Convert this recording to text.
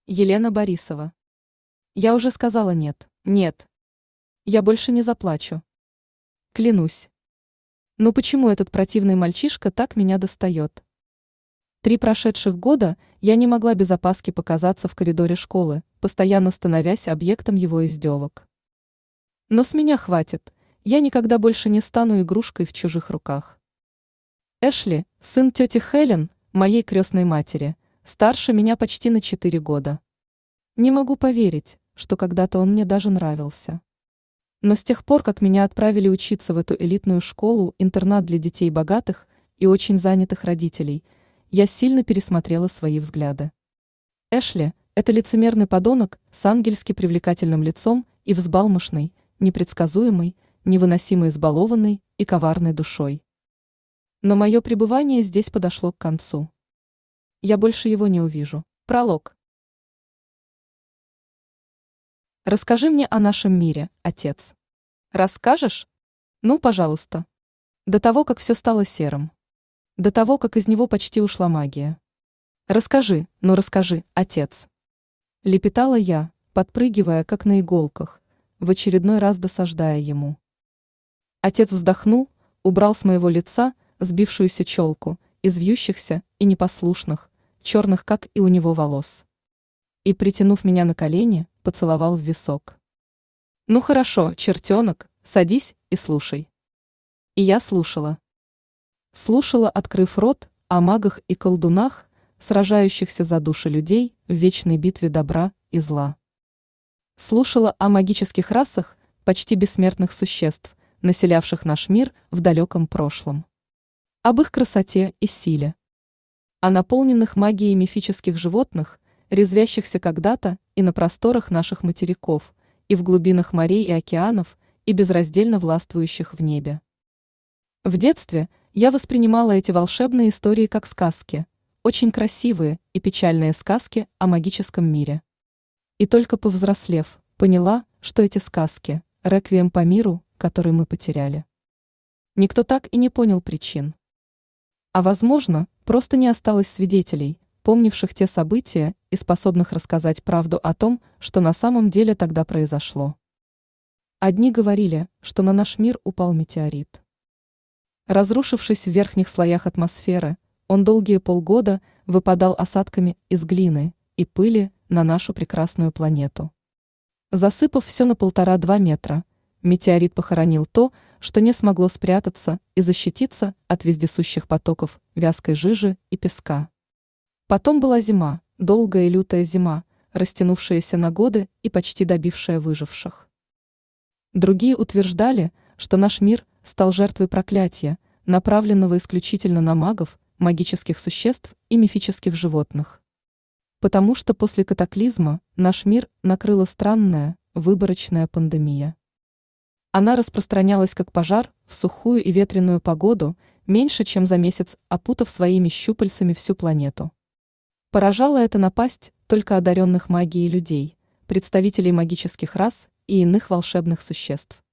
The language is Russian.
Елена Борисова. Я уже сказала нет, нет. Я больше не заплачу. Клянусь. Ну почему этот противный мальчишка так меня достает? 3 прошедших года я не могла без опаски показаться в коридоре школы, постоянно становясь объектом его издевок. Но с меня хватит, я никогда больше не стану игрушкой в чужих руках. Эшли, сын тети Хелен, моей крестной матери, старше меня почти на 4 года. Не могу поверить, что когда-то он мне даже нравился. Но с тех пор, как меня отправили учиться в эту элитную школу-интернат для детей богатых и очень занятых родителей, я сильно пересмотрела свои взгляды. Эшли – это лицемерный подонок с ангельски привлекательным лицом и взбалмошной, непредсказуемой, невыносимо избалованной и коварной душой. Но мое пребывание здесь подошло к концу. Я больше его не увижу. Пролог. Расскажи мне о нашем мире, отец. Расскажешь? Ну, пожалуйста. До того, как все стало серым. До того, как из него почти ушла магия. Расскажи, ну расскажи, отец. Лепетала я, подпрыгивая, как на иголках, в очередной раз досаждая ему. Отец вздохнул, убрал с моего лица сбившуюся челку из вьющихся и непослушных, черных, как и у него, волос. И, притянув меня на колени, поцеловал в висок. Ну хорошо, чертенок, садись и слушай. И я слушала. Слушала, открыв рот, о магах и колдунах, сражающихся за души людей в вечной битве добра и зла. Слушала о магических расах почти бессмертных существ, населявших наш мир в далеком прошлом. Об их красоте и силе. О наполненных магией мифических животных, резвящихся когда-то и на просторах наших материков, и в глубинах морей и океанов, и безраздельно властвующих в небе. В детстве я воспринимала эти волшебные истории как сказки, очень красивые и печальные сказки о магическом мире. И только повзрослев, поняла, что эти сказки – реквием по миру, который мы потеряли. Никто так и не понял причин. А возможно, просто не осталось свидетелей, помнивших те события и способных рассказать правду о том, что на самом деле тогда произошло. Одни говорили, что на наш мир упал метеорит. Разрушившись в верхних слоях атмосферы, он долгие полгода выпадал осадками из глины и пыли на нашу прекрасную планету. Засыпав все на 1,5–2 метра, метеорит похоронил то, что не смогло спрятаться и защититься от вездесущих потоков вязкой жижи и песка. Потом была зима, долгая и лютая зима, растянувшаяся на годы и почти добившая выживших. Другие утверждали, что наш мир стал жертвой проклятия, направленного исключительно на магов, магических существ и мифических животных. Потому что после катаклизма наш мир накрыла странная, выборочная пандемия. Она распространялась как пожар в сухую и ветреную погоду, меньше чем за месяц опутав своими щупальцами всю планету. Поражала эта напасть только одаренных магией людей, представителей магических рас и иных волшебных существ.